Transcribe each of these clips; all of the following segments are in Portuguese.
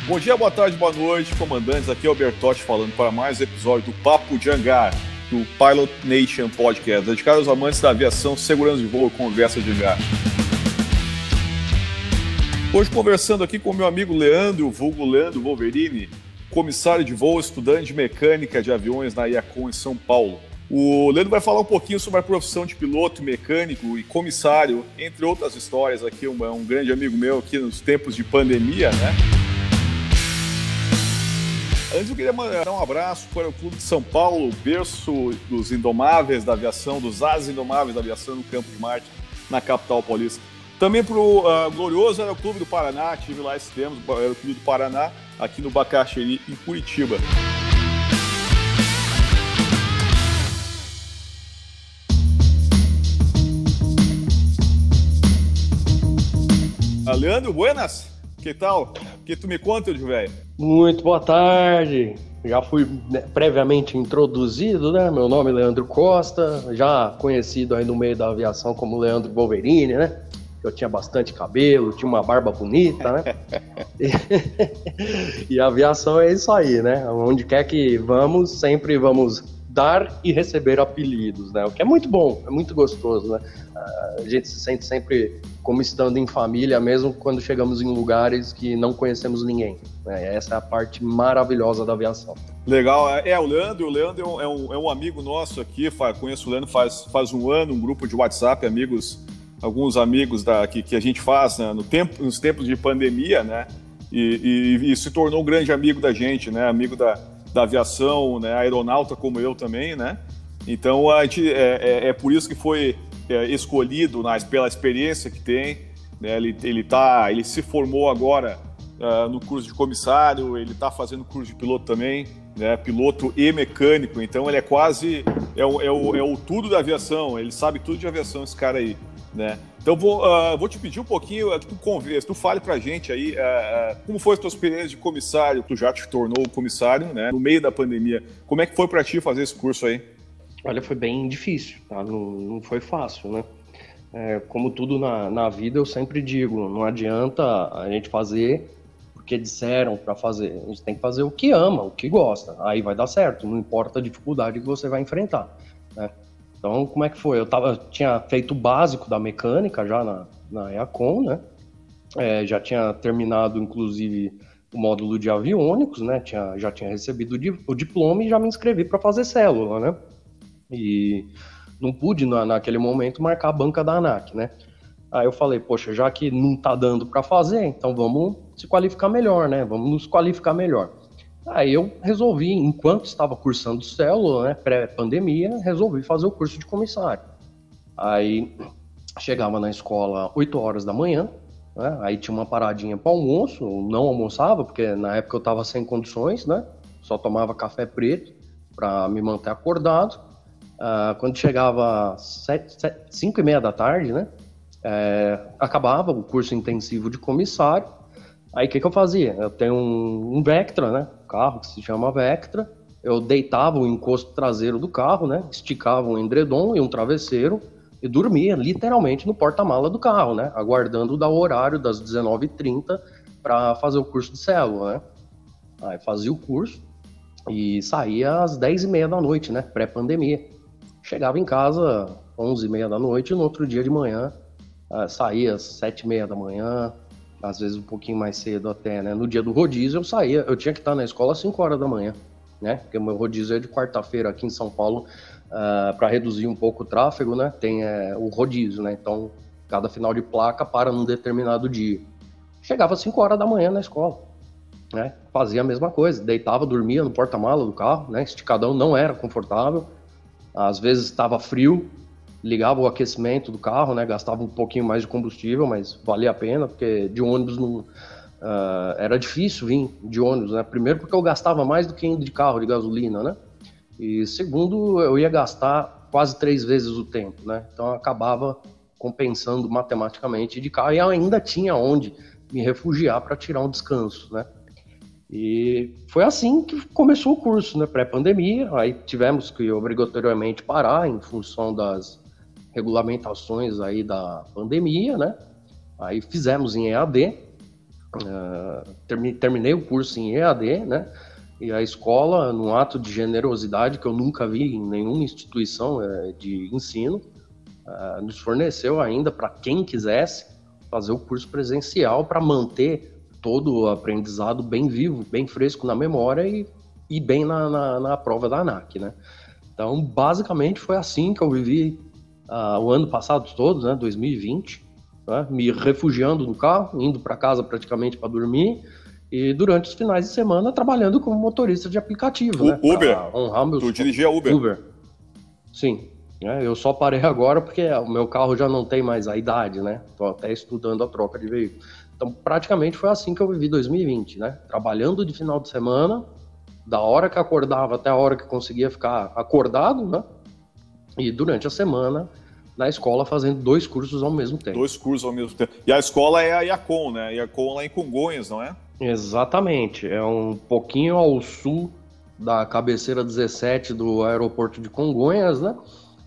Bom dia, boa tarde, boa noite, comandantes. Aqui é o Bertotti falando para mais um episódio do Papo de Hangar, do Pilot Nation Podcast, dedicado aos amantes da aviação, segurança de voo e conversa de hangar. Hoje conversando aqui com o meu amigo Leandro, vulgo Leandro Wolverini, comissário de voo, estudante de mecânica de aviões na IACON em São Paulo. O Leandro vai falar um pouquinho sobre a profissão de piloto, mecânico e comissário, entre outras histórias aqui, um grande amigo meu aqui nos tempos de pandemia, né? Antes eu queria mandar um abraço para o Clube de São Paulo, berço dos indomáveis da aviação, dos ases indomáveis da aviação no Campo de Marte, na capital paulista. Também para o glorioso Aeroclube do Paraná, tive lá esse tempo, o Aeroclube do Paraná, aqui no Bacaxeri, em Curitiba. Leandro, buenas? Que tal? Que tu me conta, velho? Muito boa tarde. Já fui previamente introduzido, né? Meu nome é Leandro Costa, já conhecido aí no meio da aviação como Leandro Wolverini, né? Eu tinha bastante cabelo, tinha uma barba bonita, né? E a aviação é isso aí, né? Onde quer que vamos, sempre vamos dar e receber apelidos, né? O que é muito bom, é muito gostoso, né? A gente se sente sempre como estando em família, mesmo quando chegamos em lugares que não conhecemos ninguém, né? Essa é a parte maravilhosa da aviação. Legal, o Leandro é um amigo nosso aqui, conheço o Leandro faz um ano, um grupo de WhatsApp, alguns amigos que a gente faz, né, nos tempos de pandemia, né? E se tornou um grande amigo da gente, né? Amigo da aviação, né? Aeronauta como eu também, né? Então a gente, é por isso que foi escolhido pela experiência que tem, né? Ele se formou agora no curso de comissário, ele está fazendo curso de piloto também, né? Piloto e mecânico, então ele é quase o tudo da aviação, ele sabe tudo de aviação, esse cara aí, né? Então vou te pedir um pouquinho que tu fale pra gente aí como foi a tua experiência de comissário. Tu já te tornou comissário, né, no meio da pandemia. Como é que foi pra ti fazer esse curso aí? Olha, foi bem difícil, tá? Não foi fácil, né? Como tudo na vida, eu sempre digo, não adianta a gente fazer porque disseram para fazer. A gente tem que fazer o que ama, o que gosta. Aí vai dar certo, não importa a dificuldade que você vai enfrentar, né? Então, como é que foi? Tinha feito o básico da mecânica já na IACON, né? Já tinha terminado, inclusive, o módulo de aviônicos, né? Já tinha recebido o diploma e já me inscrevi para fazer célula, né? E não pude, naquele momento, marcar a banca da ANAC, né? Aí eu falei, poxa, já que não tá dando para fazer, então vamos se qualificar melhor, né? Vamos nos qualificar melhor. Aí eu resolvi, enquanto estava cursando célula, né, pré-pandemia, resolvi fazer o curso de comissário. Aí chegava na escola 8 horas da manhã, né, aí tinha uma paradinha para almoço, eu não almoçava, porque na época eu estava sem condições, né, só tomava café preto para me manter acordado. Quando chegava 5h30 da tarde, né, acabava o curso intensivo de comissário. Aí o que eu fazia? Eu tenho um Vectra, né? Um carro que se chama Vectra. Eu deitava o encosto traseiro do carro, né? Esticava um edredom e um travesseiro e dormia literalmente no porta-mala do carro, né? Aguardando o horário das 19h30 para fazer o curso de célula, né? Aí fazia o curso e saía às 10h30 da noite, né? Pré-pandemia. Chegava em casa às 11h30 da noite e no outro dia de manhã saía às 7h30 da manhã, às vezes um pouquinho mais cedo até, né? No dia do rodízio eu tinha que estar na escola às 5 horas da manhã, né? Porque o meu rodízio é de quarta-feira aqui em São Paulo, para reduzir um pouco o tráfego, né? Tem o rodízio, né? Então, cada final de placa para num determinado dia. Chegava às 5 horas da manhã na escola, né? Fazia a mesma coisa, deitava, dormia no porta-mala do carro, né? Esticadão, não era confortável, às vezes estava frio, ligava o aquecimento do carro, né? Gastava um pouquinho mais de combustível, mas valia a pena, porque de ônibus era difícil vir de ônibus, né? Primeiro porque eu gastava mais do que indo de carro de gasolina, né? E segundo, eu ia gastar quase 3 vezes o tempo, né? Então eu acabava compensando matematicamente de carro e ainda tinha onde me refugiar para tirar um descanso, né? E foi assim que começou o curso, né? Pré-pandemia, aí tivemos que obrigatoriamente parar em função das regulamentações aí da pandemia, né? Aí fizemos em EAD, Terminei o curso em EAD, né? E a escola, num ato de generosidade que eu nunca vi em nenhuma instituição de ensino, nos forneceu ainda, para quem quisesse, fazer o curso presencial para manter todo o aprendizado bem vivo, bem fresco na memória e bem na prova da ANAC, né? Então, basicamente, foi assim que eu vivi o ano passado todo, né, 2020, né, me refugiando no carro, indo para casa praticamente para dormir, e durante os finais de semana trabalhando como motorista de aplicativo, né? Uber? Honrar meus... Tu dirigia Uber? Uber, sim. Eu só parei agora porque o meu carro já não tem mais a idade, né? Estou até estudando a troca de veículo. Então, praticamente foi assim que eu vivi 2020, né? Trabalhando de final de semana, da hora que acordava até a hora que conseguia ficar acordado, né? E durante a semana, na escola, fazendo 2 cursos ao mesmo tempo. 2 cursos ao mesmo tempo. E a escola é a IACOM, né? IACOM lá em Congonhas, não é? Exatamente. É um pouquinho ao sul da cabeceira 17 do aeroporto de Congonhas, né?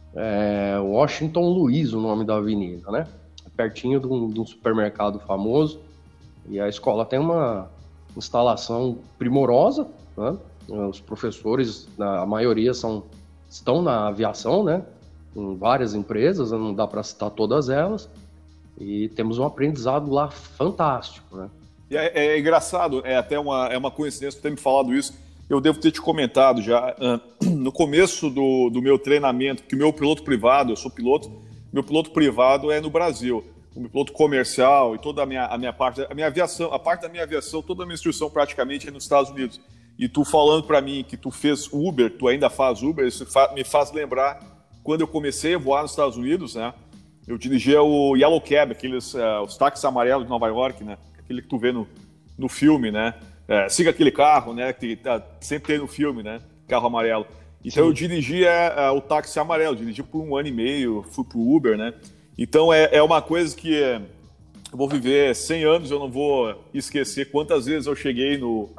Washington Luiz, o nome da avenida, né? Pertinho de um supermercado famoso. E a escola tem uma instalação primorosa, né? Os professores, a maioria estão na aviação, né? Em várias empresas, não dá para citar todas elas. E temos um aprendizado lá fantástico, né? E é engraçado, é até uma coincidência ter me falado isso. Eu devo ter te comentado já, no começo do meu treinamento, que o meu piloto privado, eu sou piloto, meu piloto privado é no Brasil. O meu piloto comercial e toda a minha parte, a minha aviação, a parte da minha aviação, toda a minha instrução praticamente é nos Estados Unidos. E tu falando para mim que tu fez Uber, tu ainda faz Uber, isso me faz lembrar quando eu comecei a voar nos Estados Unidos, né? Eu dirigia o Yellow Cab, os táxis amarelos de Nova York, né? Aquele que tu vê no filme, né? Siga aquele carro, né? Que sempre tem no filme, né? Carro amarelo. Então eu dirigia o táxi amarelo, dirigi por 1 ano e meio, fui pro Uber, né? Então é uma coisa que eu vou viver 100 anos, eu não vou esquecer quantas vezes eu cheguei no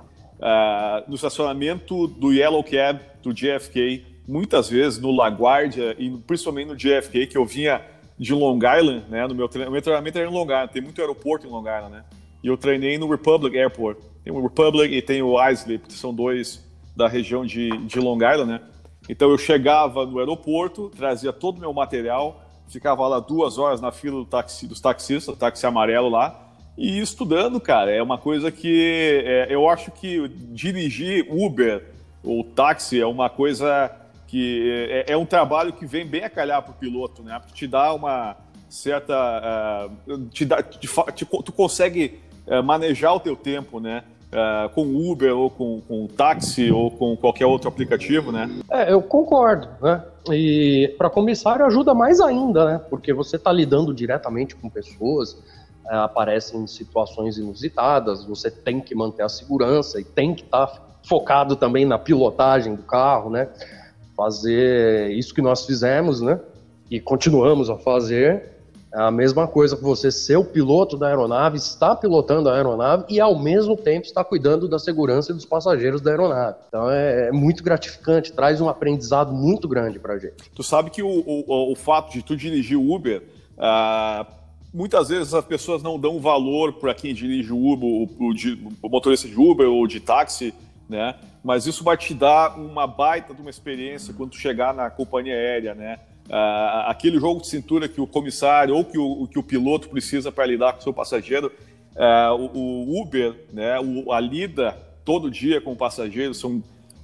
estacionamento do Yellow Cab, do JFK, muitas vezes no LaGuardia e principalmente no JFK, que eu vinha de Long Island, né? O meu treinamento era em Long Island, tem muito aeroporto em Long Island, né? E eu treinei no Republic Airport. Tem o Republic e tem o Islip, que são 2 da região de Long Island, né? Então eu chegava no aeroporto, trazia todo o meu material, ficava lá 2 horas na fila dos taxistas, táxi amarelo lá, e estudando, cara. É uma coisa que eu acho que dirigir Uber ou táxi é uma coisa que é um trabalho que vem bem a calhar para o piloto, né? Porque te dá uma certa... tu consegue manejar o teu tempo, né? Com Uber ou com táxi ou com qualquer outro aplicativo, né? Eu concordo, né? E para comissário ajuda mais ainda, né? Porque você está lidando diretamente com pessoas, aparecem situações inusitadas, você tem que manter a segurança e tem que estar focado também na pilotagem do carro, né? Fazer isso que nós fizemos, né? E continuamos a fazer. É a mesma coisa que você ser o piloto da aeronave, estar pilotando a aeronave e ao mesmo tempo estar cuidando da segurança dos passageiros da aeronave. Então é muito gratificante, traz um aprendizado muito grande pra gente. Tu sabe que o fato de tu dirigir o Uber, muitas vezes as pessoas não dão valor para quem dirige o Uber, o motorista de Uber ou de táxi, né? Mas isso vai te dar uma baita de uma experiência quando tu chegar na companhia aérea, né? Aquele jogo de cintura que o comissário ou que o piloto precisa para lidar com o seu passageiro, o Uber, né, a lida todo dia com o passageiro, são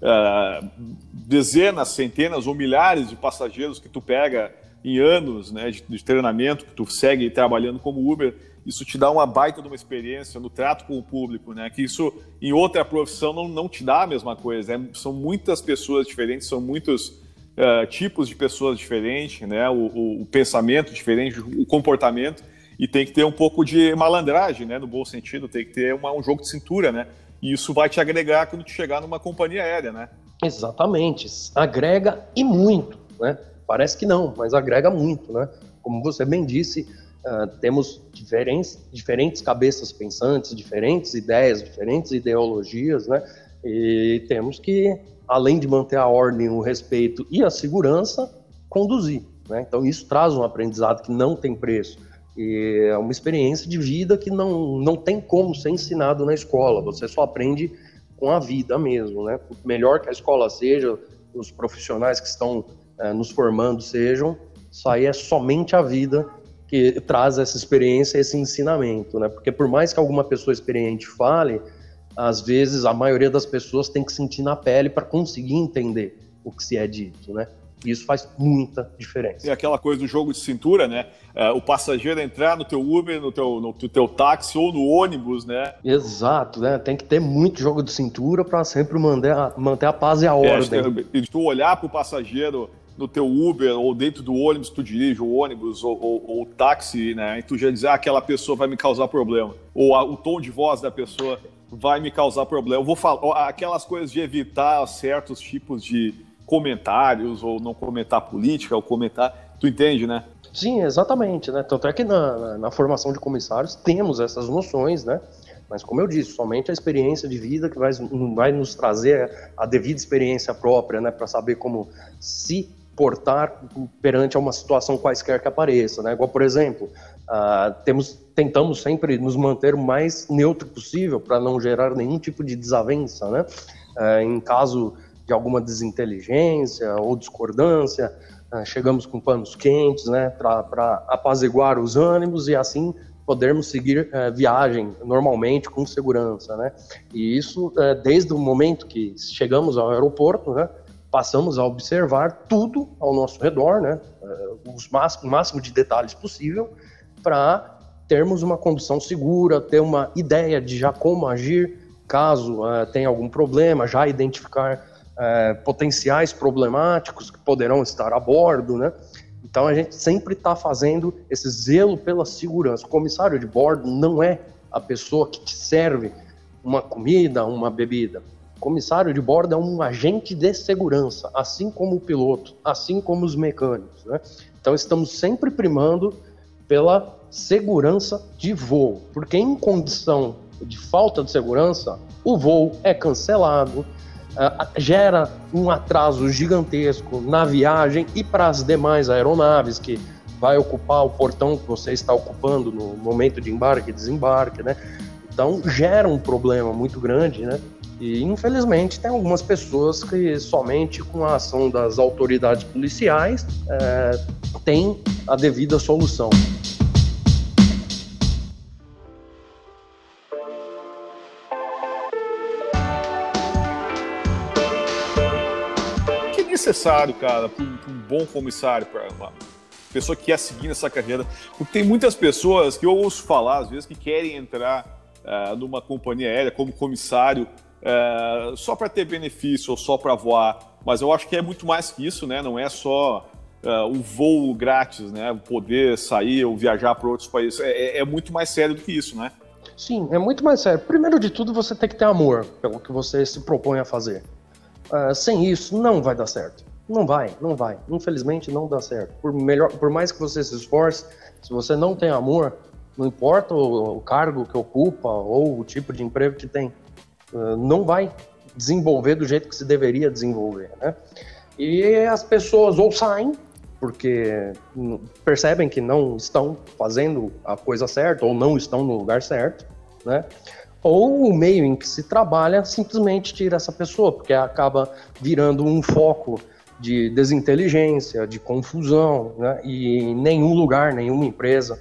dezenas, centenas ou milhares de passageiros que tu pega em anos, né, de treinamento, que tu segue trabalhando como Uber. Isso te dá uma baita de uma experiência no trato com o público, né? Que isso em outra profissão não te dá a mesma coisa, né? São muitas pessoas diferentes, são muitos tipos de pessoas diferentes, né? O pensamento diferente, o comportamento, e tem que ter um pouco de malandragem, né? No bom sentido, tem que ter um jogo de cintura, né? E isso vai te agregar quando tu chegar numa companhia aérea, né? Exatamente, agrega e muito, né? Parece que não, mas agrega muito, né? Como você bem disse, temos diferentes cabeças pensantes, diferentes ideias, diferentes ideologias, né? E temos que, além de manter a ordem, o respeito e a segurança, conduzir, né? Então isso traz um aprendizado que não tem preço. E é uma experiência de vida que não tem como ser ensinado na escola, você só aprende com a vida mesmo, né? Por melhor que a escola seja, os profissionais que estão nos formando sejam, isso aí é somente a vida que traz essa experiência, esse ensinamento, né? Porque por mais que alguma pessoa experiente fale, às vezes a maioria das pessoas tem que sentir na pele para conseguir entender o que se é dito, né? E isso faz muita diferença. E aquela coisa do jogo de cintura, né? O passageiro entrar no teu Uber, no teu táxi ou no ônibus, né? Exato, né? Tem que ter muito jogo de cintura para sempre manter a paz e a ordem. E tu olhar para o passageiro no teu Uber ou dentro do ônibus, tu dirige o ônibus ou o táxi, né? E tu já dizer, aquela pessoa vai me causar problema. Ou o tom de voz da pessoa vai me causar problema. Eu vou falar aquelas coisas de evitar certos tipos de comentários, ou não comentar política, ou comentar... Tu entende, né? Sim, exatamente, né? Tanto é que na formação de comissários temos essas noções, né? Mas como eu disse, somente a experiência de vida que vai nos trazer a devida experiência própria, né? Para saber como se portar perante a uma situação quaisquer que apareça, né? Igual, por exemplo, tentamos sempre nos manter o mais neutro possível para não gerar nenhum tipo de desavença, né? Em caso de alguma desinteligência ou discordância, chegamos com panos quentes, né, para apaziguar os ânimos e assim podermos seguir viagem normalmente com segurança, né? E isso desde o momento que chegamos ao aeroporto, né, passamos a observar tudo ao nosso redor, né, o máximo de detalhes possível para termos uma condução segura, ter uma ideia de já como agir caso tenha algum problema, já identificar potenciais problemáticos que poderão estar a bordo, né? Então a gente sempre está fazendo esse zelo pela segurança. O comissário de bordo não é a pessoa que te serve uma comida, uma bebida. O comissário de bordo é um agente de segurança, assim como o piloto, assim como os mecânicos, né? Então estamos sempre primando pela segurança de voo, porque em condição de falta de segurança, o voo é cancelado, gera um atraso gigantesco na viagem e para as demais aeronaves que vai ocupar o portão que você está ocupando no momento de embarque e desembarque, né? Então gera um problema muito grande, né? E infelizmente tem algumas pessoas que somente com a ação das autoridades policiais tem a devida solução. Necessário, cara, para um bom comissário, para uma pessoa que quer seguir nessa carreira, porque tem muitas pessoas que eu ouço falar, às vezes, que querem entrar numa companhia aérea como comissário só para ter benefício ou só para voar, mas eu acho que é muito mais que isso, né? Não é só o voo grátis, né? Poder sair ou viajar para outros países, é muito mais sério do que isso, né? Sim, é muito mais sério. Primeiro de tudo, você tem que ter amor pelo que você se propõe a fazer. Sem isso, não vai dar certo. Não vai. Infelizmente, não dá certo. Por mais que você se esforce, se você não tem amor, não importa o cargo que ocupa ou o tipo de emprego que tem, não vai desenvolver do jeito que se deveria desenvolver, né? E as pessoas ou saem, porque percebem que não estão fazendo a coisa certa ou não estão no lugar certo, né? Ou o meio em que se trabalha simplesmente tira essa pessoa, porque acaba virando um foco de desinteligência, de confusão, né? E em nenhum lugar, nenhuma empresa,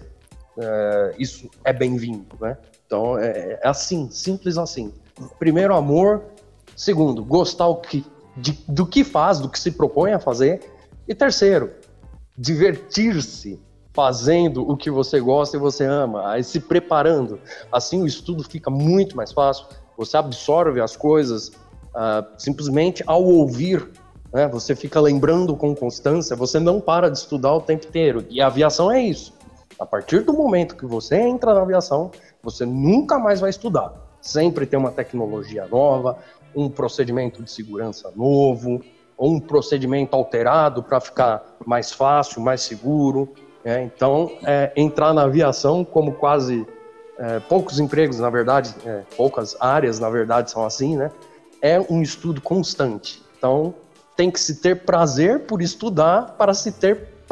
isso é bem-vindo, né? Então é assim, simples assim. Primeiro, amor. Segundo, gostar do que faz, do que se propõe a fazer. E terceiro, divertir-se fazendo o que você gosta e você ama, aí se preparando. Assim o estudo fica muito mais fácil, você absorve as coisas simplesmente ao ouvir, né? Você fica lembrando com constância, você não para de estudar o tempo inteiro. E a aviação é isso. A partir do momento que você entra na aviação, você nunca mais vai estudar. Sempre tem uma tecnologia nova, um procedimento de segurança novo, ou um procedimento alterado para ficar mais fácil, mais seguro. Então, entrar na aviação, como quase poucos empregos, na verdade, poucas áreas, na verdade, são assim, né? É um estudo constante. Então, tem que se ter prazer por estudar para se ter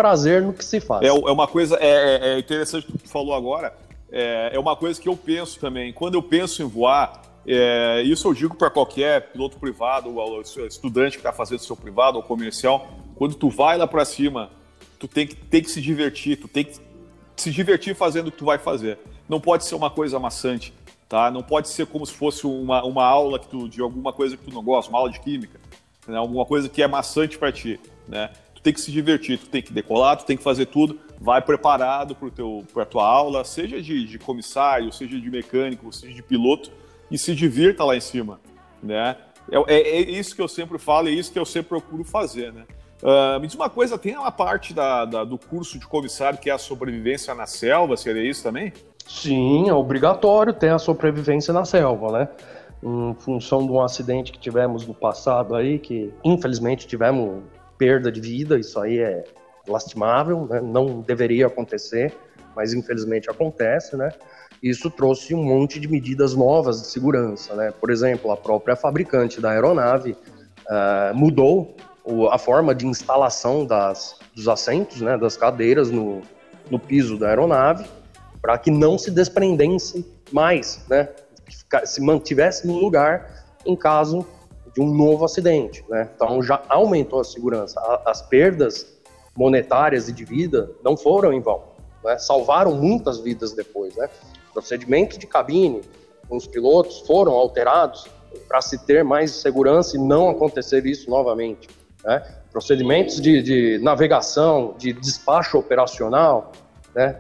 prazer no que se faz. É uma coisa interessante que tu falou agora, é uma coisa que eu penso também. Quando eu penso em voar, isso eu digo para qualquer piloto privado, ou estudante que está fazendo seu privado ou comercial, quando tu vai lá para cima, tu tem que se divertir, tu tem que se divertir fazendo o que tu vai fazer. Não pode ser uma coisa maçante, tá? Não pode ser como se fosse uma aula de alguma coisa que tu não gosta, uma aula de química, né? Alguma coisa que é maçante para ti, né? Tu tem que se divertir, tu tem que decolar, tu tem que fazer tudo, vai preparado para a tua aula, seja de comissário, seja de mecânico, seja de piloto, e se divirta lá em cima, né? É isso que eu sempre falo, é isso que eu sempre procuro fazer, né? Me diz uma coisa, tem uma parte do curso de comissário que é a sobrevivência na selva, seria isso também? Sim, é obrigatório ter a sobrevivência na selva, né? Em função de um acidente que tivemos no passado aí, que infelizmente tivemos perda de vida, isso aí é lastimável, né? Não deveria acontecer, mas infelizmente acontece, né? Isso trouxe um monte de medidas novas de segurança, né? Por exemplo, a própria fabricante da aeronave mudou a forma de instalação dos assentos, né? Das cadeiras no piso da aeronave, para que não se desprendesse mais, né? Que se mantivesse no lugar em caso de um novo acidente, né? Então já aumentou a segurança. As perdas monetárias e de vida não foram em vão, né? Salvaram muitas vidas depois, né? Procedimentos de cabine com os pilotos foram alterados para se ter mais segurança e não acontecer isso novamente, né? Procedimentos de navegação, de despacho operacional, né?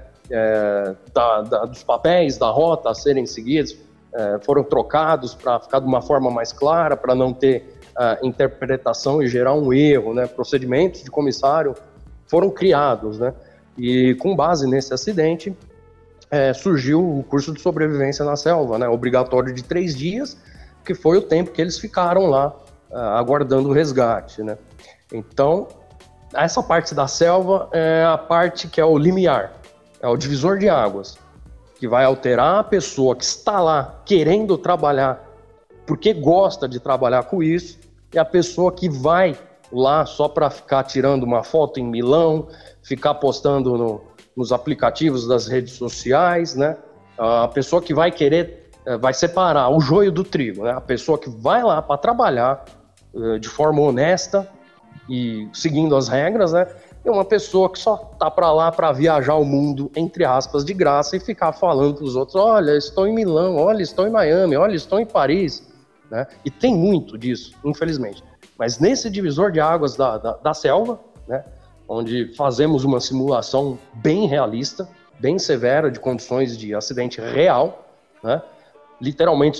Dos papéis da rota a serem seguidos foram trocados para ficar de uma forma mais clara, para não ter interpretação e gerar um erro, né? Procedimentos de comissário foram criados, né? E com base nesse acidente surgiu o curso de sobrevivência na selva, né? Obrigatório de 3 dias, que foi o tempo que eles ficaram lá aguardando o resgate, né? Então, essa parte da selva é a parte que é o limiar, é o divisor de águas, que vai alterar a pessoa que está lá querendo trabalhar porque gosta de trabalhar com isso, e a pessoa que vai lá só para ficar tirando uma foto em Milão, ficar postando nos aplicativos das redes sociais, né? A pessoa que vai querer, vai separar o joio do trigo, né? A pessoa que vai lá para trabalhar de forma honesta e seguindo as regras, né? É uma pessoa que só tá para lá para viajar o mundo, entre aspas, de graça e ficar falando para os outros, olha, estou em Milão, olha, estou em Miami, olha, estou em Paris, né? E tem muito disso, infelizmente. Mas nesse divisor de águas da selva, né, onde fazemos uma simulação bem realista, bem severa de condições de acidente real, né, literalmente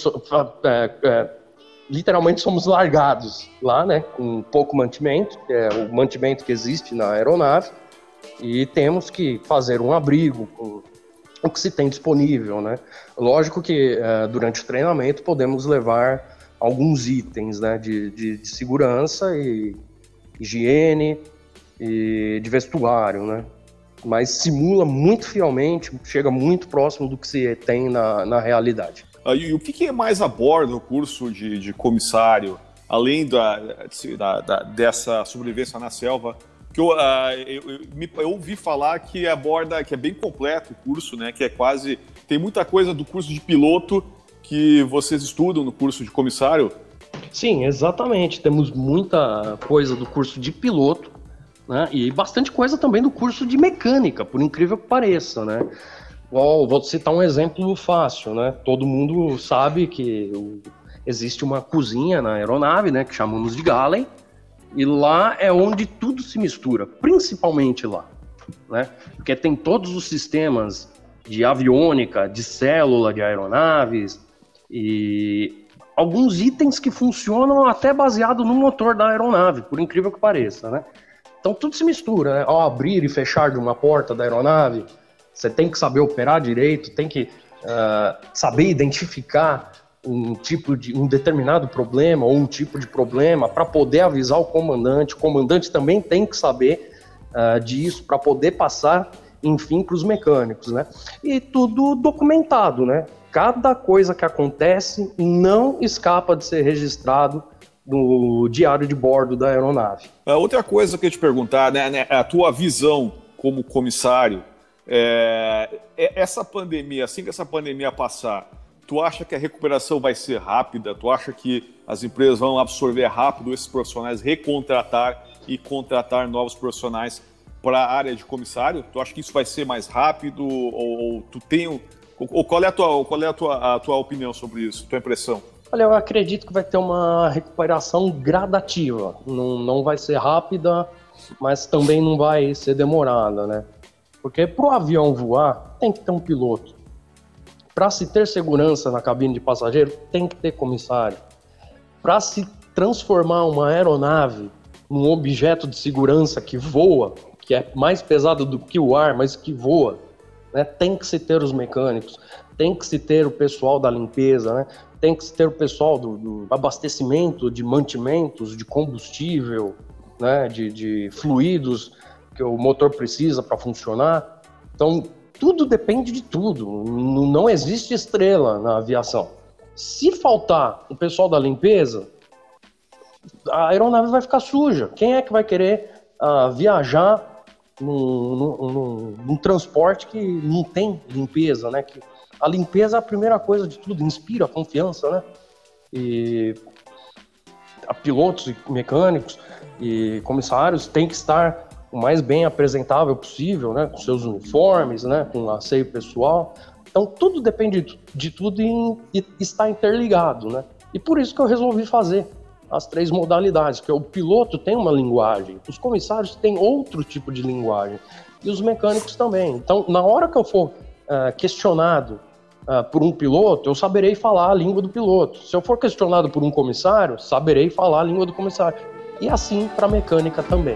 somos largados lá, né, com pouco mantimento, que é o mantimento que existe na aeronave, e temos que fazer um abrigo com o que se tem disponível, né. Lógico que durante o treinamento podemos levar alguns itens, né, de segurança e higiene e de vestuário, né, mas simula muito fielmente, chega muito próximo do que se tem na realidade. E o que mais aborda no curso de comissário, além dessa sobrevivência na selva? Que eu ouvi falar que aborda, que é bem completo o curso, né? Que é quase, tem muita coisa do curso de piloto que vocês estudam no curso de comissário. Sim, exatamente. Temos muita coisa do curso de piloto, né? E bastante coisa também do curso de mecânica, por incrível que pareça, né? Vou citar um exemplo fácil, né? Todo mundo sabe que existe uma cozinha na aeronave, né? Que chamamos de galley, e lá é onde tudo se mistura, principalmente lá, né? Porque tem todos os sistemas de aviônica, de célula de aeronaves e alguns itens que funcionam até baseado no motor da aeronave, por incrível que pareça, né? Então tudo se mistura, né? Ao abrir e fechar de uma porta da aeronave, você tem que saber operar direito, tem que saber identificar um determinado problema ou um tipo de problema para poder avisar o comandante. O comandante também tem que saber disso para poder passar, enfim, para os mecânicos, né? E tudo documentado, né? Cada coisa que acontece não escapa de ser registrado no diário de bordo da aeronave. Outra coisa que eu ia te perguntar, né, a tua visão como comissário, essa pandemia, assim que essa pandemia passar, tu acha que a recuperação vai ser rápida? Tu acha que as empresas vão absorver rápido esses profissionais, recontratar e contratar novos profissionais para a área de comissário? Tu acha que isso vai ser mais rápido? Ou tu tem... Ou qual é a tua opinião sobre isso, tua impressão? Olha, eu acredito que vai ter uma recuperação gradativa. Não vai ser rápida, mas também não vai ser demorada, né? Porque para o avião voar, tem que ter um piloto. Para se ter segurança na cabine de passageiro, tem que ter comissário. Para se transformar uma aeronave num objeto de segurança que voa, que é mais pesado do que o ar, mas que voa, né? Tem que se ter os mecânicos, tem que se ter o pessoal da limpeza, né? Tem que se ter o pessoal do abastecimento de mantimentos, de combustível, né? de fluidos que o motor precisa para funcionar. Então, tudo depende de tudo. Não existe estrela na aviação. Se faltar o pessoal da limpeza, a aeronave vai ficar suja. Quem é que vai querer viajar num transporte que não tem limpeza, né? Que a limpeza é a primeira coisa de tudo, inspira confiança, né? E pilotos e mecânicos e comissários têm que estar o mais bem apresentável possível, né? Com seus uniformes, né? Com asseio pessoal. Então, tudo depende de tudo e está interligado, né? E por isso que eu resolvi fazer as 3 modalidades, porque o piloto tem uma linguagem, os comissários têm outro tipo de linguagem, e os mecânicos também. Então, na hora que eu for questionado por um piloto, eu saberei falar a língua do piloto. Se eu for questionado por um comissário, saberei falar a língua do comissário. E assim para a mecânica também.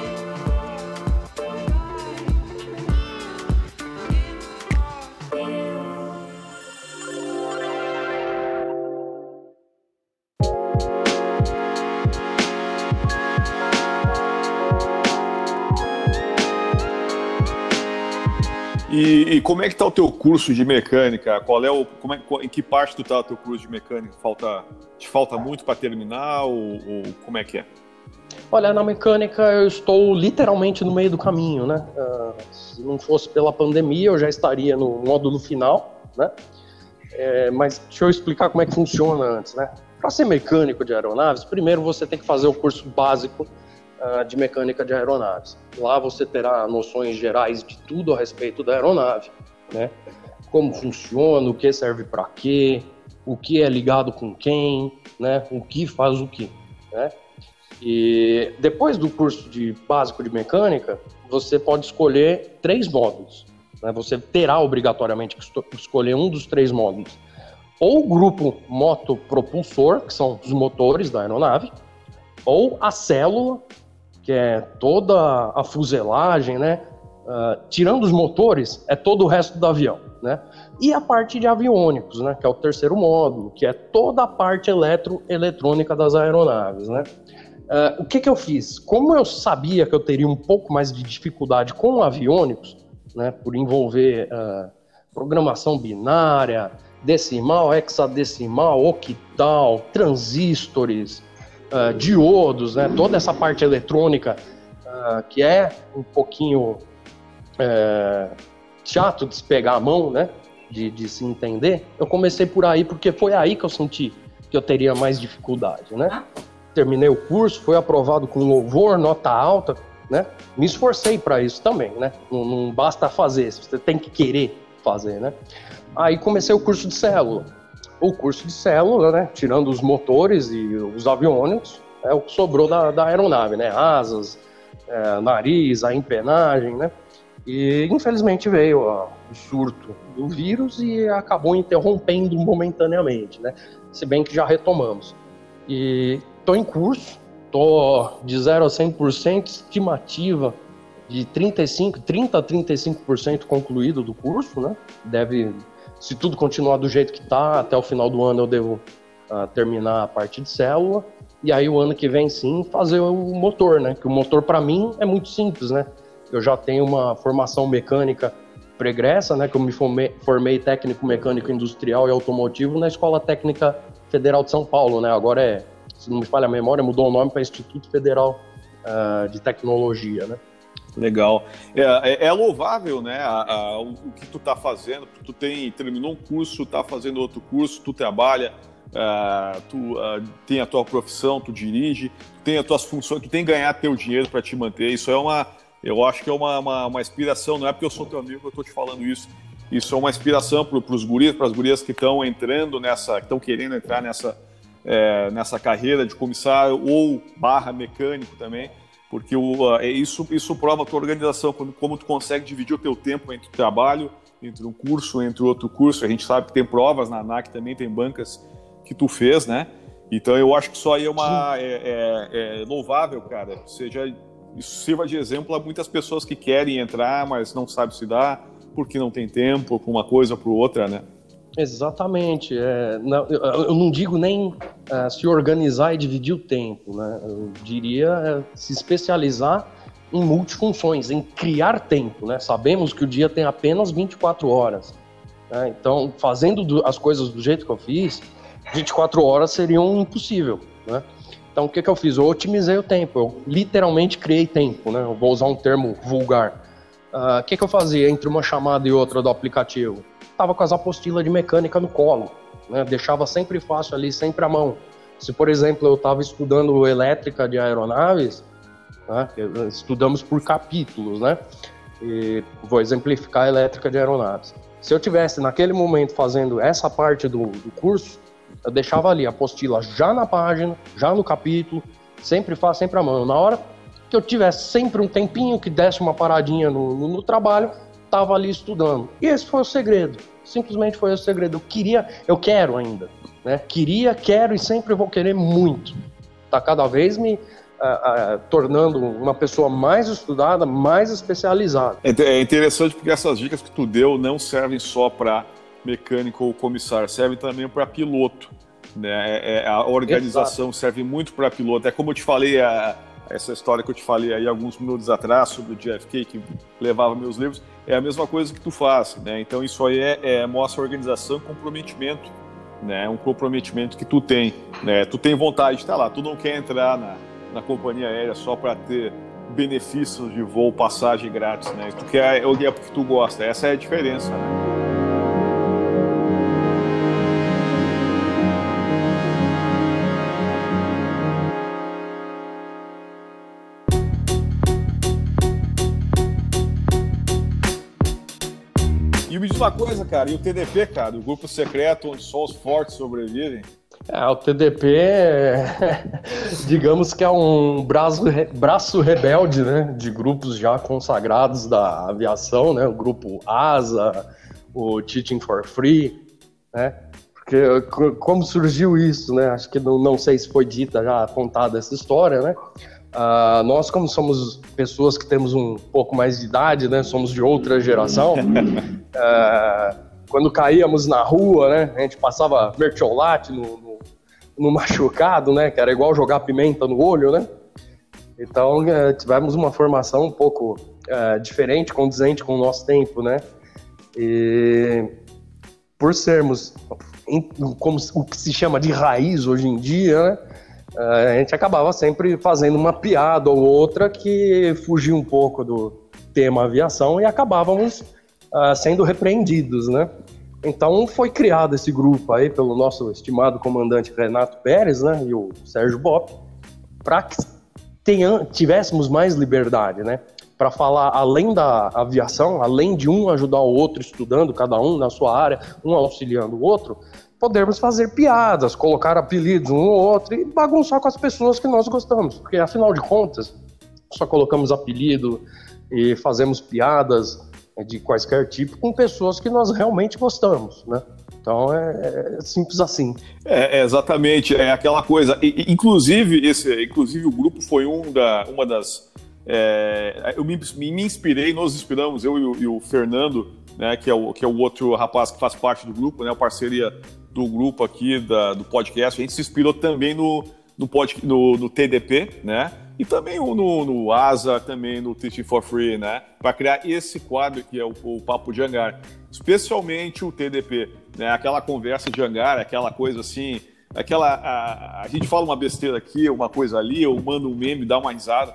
E como é que está o teu curso de mecânica? Em que parte tu está o teu curso de mecânica? Te falta muito para terminar ou como é que é? Olha, na mecânica eu estou literalmente no meio do caminho, né? Se não fosse pela pandemia, eu já estaria no módulo final, né? Mas deixa eu explicar como é que funciona antes, né? Para ser mecânico de aeronaves, primeiro você tem que fazer o curso básico de mecânica de aeronaves. Lá você terá noções gerais de tudo a respeito da aeronave, né? Como funciona, o que serve para quê, o que é ligado com quem, né? O que faz o que, né? E depois do curso básico de mecânica, você pode escolher 3 módulos, né? Você terá obrigatoriamente que escolher um dos 3 módulos. Ou o grupo motopropulsor, que são os motores da aeronave, ou a célula, que é toda a fuselagem, né? Tirando os motores, é todo o resto do avião, né? E a parte de aviônicos, né? Que é o 3º módulo, que é toda a parte eletrônica das aeronaves, né? O que eu fiz? Como eu sabia que eu teria um pouco mais de dificuldade com aviônicos, né? Por envolver programação binária, decimal, hexadecimal, octal, transistores, diodos, né? Toda essa parte eletrônica que é um pouquinho chato de se pegar a mão, né? De se entender. Eu comecei por aí porque foi aí que eu senti que eu teria mais dificuldade, né? Terminei o curso, fui aprovado com louvor, nota alta, né? Me esforcei para isso também, né? Não basta fazer, você tem que querer fazer, né? Aí comecei o curso de célula. O curso de célula, né, tirando os motores e os aviônicos, é o que sobrou da aeronave, né, asas, nariz, a empenagem, né, e infelizmente veio o surto do vírus e acabou interrompendo momentaneamente, né, se bem que já retomamos. E estou em curso, estou de 0 a 100%, estimativa de 30 a 35% concluído do curso, né, se tudo continuar do jeito que está, até o final do ano eu devo terminar a parte de célula, e aí o ano que vem sim fazer o motor, né? Que o motor para mim é muito simples, né? Eu já tenho uma formação mecânica pregressa, né? Que eu me formei técnico mecânico industrial e automotivo na Escola Técnica Federal de São Paulo, né? Agora é se não me falha a memória, mudou o nome para Instituto Federal de Tecnologia, né? Legal. É louvável, né, o que tu está fazendo, porque tu terminou um curso, está fazendo outro curso, tu trabalha, tu tem a tua profissão, tu dirige, tu tem as tuas funções, tu tem que ganhar teu dinheiro para te manter. Isso eu acho que é uma inspiração, não é porque eu sou teu amigo que eu estou te falando isso. Isso é uma inspiração para os guris, para as gurias que estão entrando que estão querendo entrar nessa carreira de comissário ou /mecânico também. Porque isso prova a tua organização, como tu consegue dividir o teu tempo entre o trabalho, entre um curso, entre outro curso. A gente sabe que tem provas na ANAC, também tem bancas que tu fez, né? Então eu acho que isso aí é louvável, cara. Isso sirva de exemplo a muitas pessoas que querem entrar, mas não sabem se dá, porque não tem tempo, por uma coisa ou por outra, né? Exatamente. Eu não digo nem se organizar e dividir o tempo, né? Eu diria se especializar em multifunções, em criar tempo, né? Sabemos que o dia tem apenas 24 horas. Né? Então, fazendo as coisas do jeito que eu fiz, 24 horas seriam impossível, né? Então, o que eu fiz? Eu otimizei o tempo, eu literalmente criei tempo, né? Eu vou usar um termo vulgar. O que eu fazia entre uma chamada e outra do aplicativo? Estava com as apostilas de mecânica no colo, né? Deixava sempre fácil ali, sempre à mão. Se, por exemplo, eu estava estudando elétrica de aeronaves, né? Estudamos por capítulos, né? E vou exemplificar a elétrica de aeronaves. Se eu tivesse naquele momento fazendo essa parte do curso, eu deixava ali a apostila já na página, já no capítulo, sempre fácil, sempre à mão. Na hora que eu tivesse sempre um tempinho que desse uma paradinha no trabalho, estava ali estudando. E esse foi o segredo. Simplesmente foi o segredo. Eu quero ainda, né? Quero e sempre vou querer muito. Tá cada vez me tornando uma pessoa mais estudada, mais especializada. É interessante porque essas dicas que tu deu não servem só para mecânico ou comissário, servem também para piloto, né? A organização serve muito para piloto. É como eu te falei, essa história que eu te falei aí alguns minutos atrás sobre o JFK que levava meus livros, é a mesma coisa que tu faz, né? Então isso aí mostra organização e comprometimento, né? Um comprometimento que tu tem, né? Tu tem vontade de estar lá, tu não quer entrar na companhia aérea só para ter benefícios de voo, passagem grátis, né? Tu quer olhar porque tu gosta, essa é a diferença, né? E me diz uma coisa, cara, e o TDP, cara, o grupo secreto onde só os fortes sobrevivem? O TDP, digamos que é um braço rebelde, né, de grupos já consagrados da aviação, né, o grupo ASA, o Teaching for Free, né, porque como surgiu isso, né, acho que não sei se foi dita, já contada essa história, né, nós, como somos pessoas que temos um pouco mais de idade, né, somos de outra geração, quando caíamos na rua, né, a gente passava mertiolate no machucado, né, que era igual jogar pimenta no olho, né, então tivemos uma formação um pouco diferente, condizente com o nosso tempo, né, e por sermos como o que se chama de raiz hoje em dia, né, a gente acabava sempre fazendo uma piada ou outra que fugia um pouco do tema aviação e acabávamos sendo repreendidos, né? Então foi criado esse grupo aí pelo nosso estimado comandante Renato Pérez, né, e o Sérgio Bopp, para que tivéssemos mais liberdade, né? Para falar além da aviação, além de um ajudar o outro estudando, cada um na sua área, um auxiliando o outro, podermos fazer piadas, colocar apelidos um ou outro e bagunçar com as pessoas que nós gostamos, porque afinal de contas só colocamos apelido e fazemos piadas de quaisquer tipo com pessoas que nós realmente gostamos, né? Então é simples assim. Exatamente, é aquela coisa. Inclusive o grupo foi uma das. Eu me inspirei, nós inspiramos, eu e o Fernando, né, que é o outro rapaz que faz parte do grupo, né, a parceria do grupo aqui do podcast. A gente se inspirou também no TDP, né? E também no ASA, também no Teaching for Free, né? Para criar esse quadro que é o Papo de Hangar. Especialmente o TDP, né? Aquela conversa de hangar, aquela coisa assim, a gente fala uma besteira aqui, uma coisa ali, ou manda um meme, dá uma risada.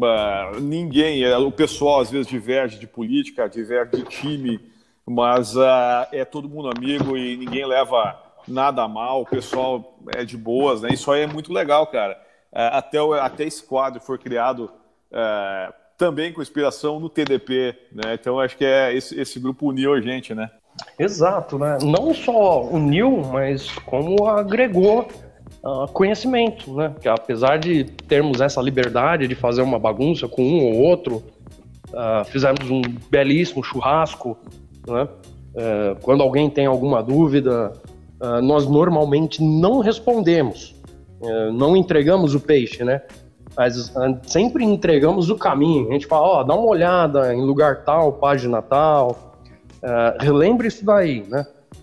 O pessoal às vezes diverge de política, diverge de time, mas é todo mundo amigo e ninguém leva nada a mal, o pessoal é de boas, né? Isso aí é muito legal, cara. Até esse quadro foi criado também com inspiração no TDP, né? Então acho que esse grupo uniu a gente, né? Exato, né? Não só uniu, mas como agregou conhecimento, né? Que apesar de termos essa liberdade de fazer uma bagunça com um ou outro, fizemos um belíssimo churrasco, né? Quando alguém tem alguma dúvida, nós normalmente não respondemos, não entregamos o peixe, né? Mas sempre entregamos o caminho. A gente fala, dá uma olhada em lugar tal, página tal, relembre isso daí, né?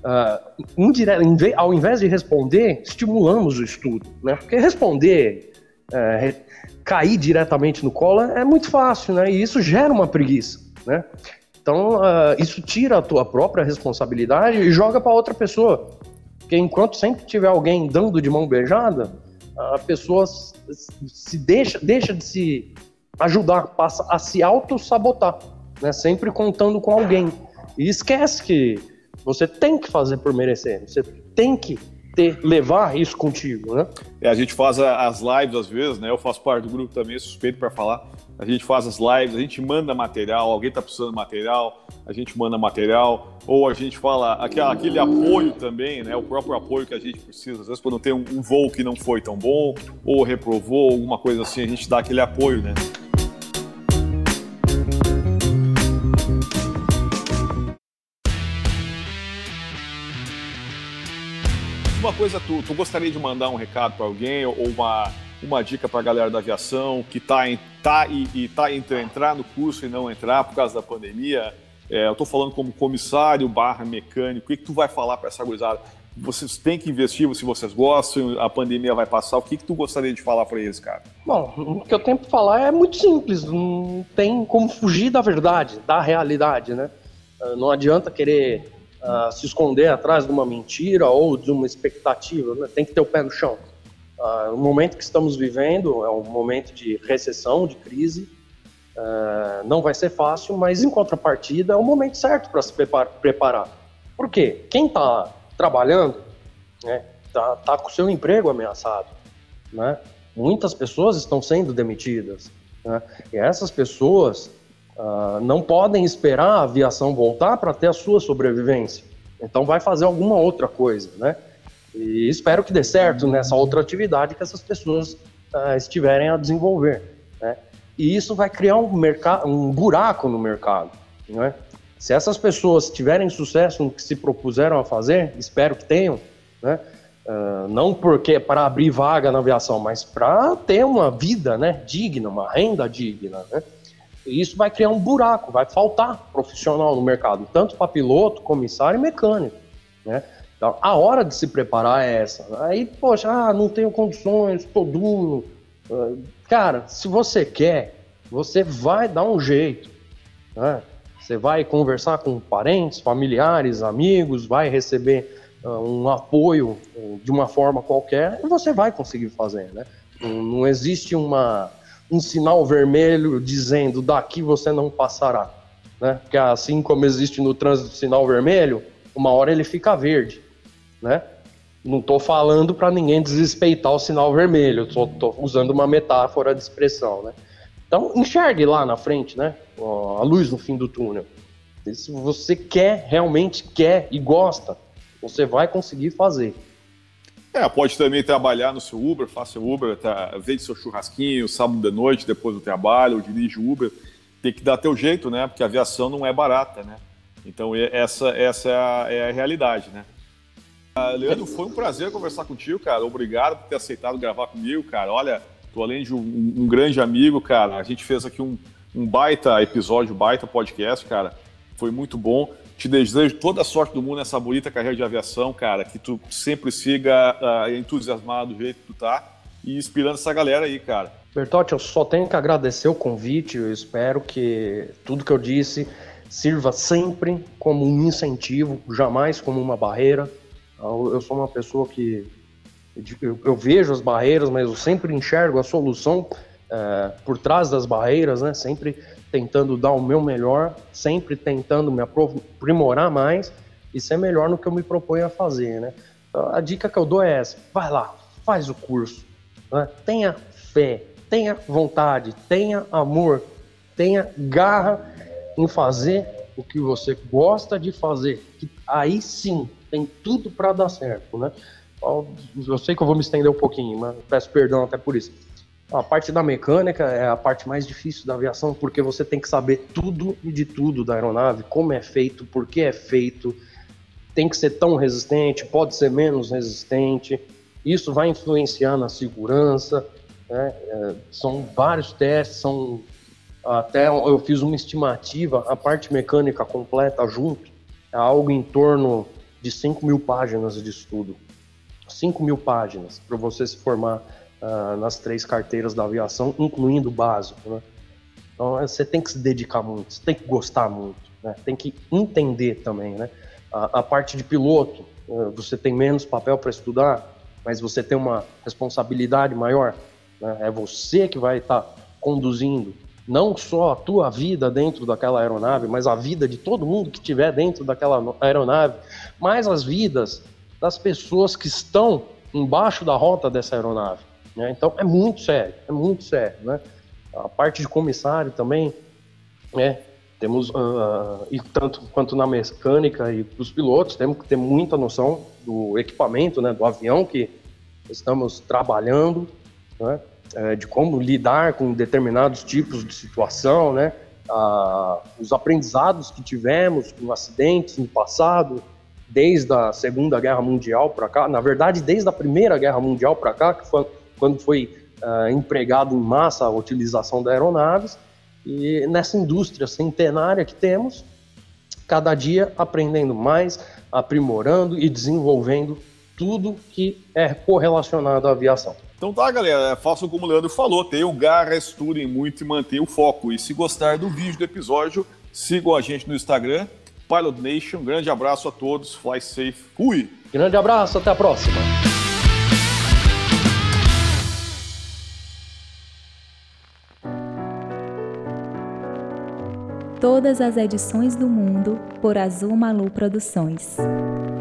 Ao invés de responder, estimulamos o estudo, né? Porque responder, cair diretamente no colo é muito fácil, né? E isso gera uma preguiça, né? Então, isso tira a tua própria responsabilidade e joga para outra pessoa. Porque enquanto sempre tiver alguém dando de mão beijada, a pessoa deixa de se ajudar, passa a se auto-sabotar, né? Sempre contando com alguém. E esquece que você tem que fazer por merecer, você tem que levar isso contigo, né? A gente faz as lives às vezes, né? Eu faço parte do grupo também, suspeito para falar. A gente faz as lives, a gente manda material, alguém está precisando de material, a gente manda material, ou a gente fala aquele apoio também, né? O próprio apoio que a gente precisa. Às vezes quando tem um voo que não foi tão bom, ou reprovou, alguma coisa assim, a gente dá aquele apoio, né? Uma coisa, tu gostaria de mandar um recado para alguém ou uma dica para a galera da aviação que tá entre entrar no curso e não entrar por causa da pandemia? Eu estou falando como comissário / mecânico. O que tu vai falar para essa gurizada? Vocês têm que investir, se vocês gostam, a pandemia vai passar. O que tu gostaria de falar para eles, cara? Bom, o que eu tenho para falar é muito simples. Não tem como fugir da verdade, da realidade, né? Não adianta querer se esconder atrás de uma mentira ou de uma expectativa, né? Tem que ter o pé no chão. O momento que estamos vivendo é um momento de recessão, de crise. Não vai ser fácil, mas em contrapartida é o momento certo para se preparar. Por quê? Quem está trabalhando, né, tá com o seu emprego ameaçado, né? Muitas pessoas estão sendo demitidas, né? E essas pessoas não podem esperar a aviação voltar para ter a sua sobrevivência. Então vai fazer alguma outra coisa, né? E espero que dê certo nessa outra atividade que essas pessoas estiverem a desenvolver, né? E isso vai criar um buraco no mercado, né? Se essas pessoas tiverem sucesso no que se propuseram a fazer, espero que tenham, né? Não porque para abrir vaga na aviação, mas para ter uma vida, né, digna, uma renda digna, né? E isso vai criar um buraco, vai faltar profissional no mercado, tanto para piloto, comissário e mecânico, né? Então, a hora de se preparar é essa. Aí, poxa, não tenho condições, estou duro. Cara, se você quer, você vai dar um jeito, né? Você vai conversar com parentes, familiares, amigos, vai receber um apoio de uma forma qualquer e você vai conseguir fazer, né? Não existe um sinal vermelho dizendo daqui você não passará, né? Porque assim como existe no trânsito sinal vermelho, uma hora ele fica verde, né? Não estou falando para ninguém desrespeitar o sinal vermelho, estou usando uma metáfora de expressão, né? Então enxergue lá na frente, né? A luz no fim do túnel. E se você realmente quer e gosta, você vai conseguir fazer. Pode também trabalhar no seu Uber, faça Uber, vende seu churrasquinho, sábado de noite, depois do trabalho, ou dirige Uber. Tem que dar teu jeito, né? Porque a aviação não é barata, né? Então essa é a realidade, né? Leandro, foi um prazer conversar contigo, cara. Obrigado por ter aceitado gravar comigo, cara. Olha, tu além de um grande amigo, cara, a gente fez aqui um baita episódio, baita podcast, cara. Foi muito bom. Te desejo toda a sorte do mundo nessa bonita carreira de aviação, cara, que tu sempre siga entusiasmado do jeito que tu tá e inspirando essa galera aí, cara. Bertotti, eu só tenho que agradecer o convite, eu espero que tudo que eu disse sirva sempre como um incentivo, jamais como uma barreira. Eu sou uma pessoa que Eu vejo as barreiras, mas eu sempre enxergo a solução por trás das barreiras, né? Sempre tentando dar o meu melhor, sempre tentando me aprimorar mais e ser melhor no que eu me proponho a fazer, né? Então, a dica que eu dou é essa: vai lá, faz o curso, né? Tenha fé, tenha vontade, tenha amor, tenha garra em fazer o que você gosta de fazer, que aí sim tem tudo para dar certo, né? Eu sei que eu vou me estender um pouquinho, mas peço perdão até por isso. A parte da mecânica é a parte mais difícil da aviação, porque você tem que saber tudo e de tudo da aeronave, como é feito, por que é feito, tem que ser tão resistente, pode ser menos resistente, isso vai influenciar na segurança, né? São vários testes, até eu fiz uma estimativa, a parte mecânica completa junto, é algo em torno de 5.000 páginas de estudo. 5.000 páginas para você se formar nas 3 carteiras da aviação, incluindo o básico, né? Então você tem que se dedicar muito, você tem que gostar muito, né? Tem que entender também, né? A parte de piloto, você tem menos papel para estudar, mas você tem uma responsabilidade maior, né? É você que vai estar conduzindo não só a tua vida dentro daquela aeronave, mas a vida de todo mundo que estiver dentro daquela aeronave, mais as vidas das pessoas que estão embaixo da rota dessa aeronave, né? Então é muito sério, né? A parte de comissário também, né? Temos, e tanto quanto na mecânica e para os pilotos, temos que ter muita noção do equipamento, né? Do avião que estamos trabalhando, né? De como lidar com determinados tipos de situação, né? Os aprendizados que tivemos com acidentes no passado, desde a Segunda Guerra Mundial para cá, na verdade, desde a Primeira Guerra Mundial para cá, que foi quando foi empregado em massa a utilização de aeronaves, e nessa indústria centenária que temos, cada dia aprendendo mais, aprimorando e desenvolvendo tudo que é correlacionado à aviação. Então tá, galera, façam como o Leandro falou, tenham garra, estudem muito e mantenham o foco. E se gostar do vídeo do episódio, sigam a gente no Instagram, Pilot Nation. Um grande abraço a todos, fly safe, fui! Grande abraço, até a próxima! Todas as edições do mundo por Azul Malu Produções.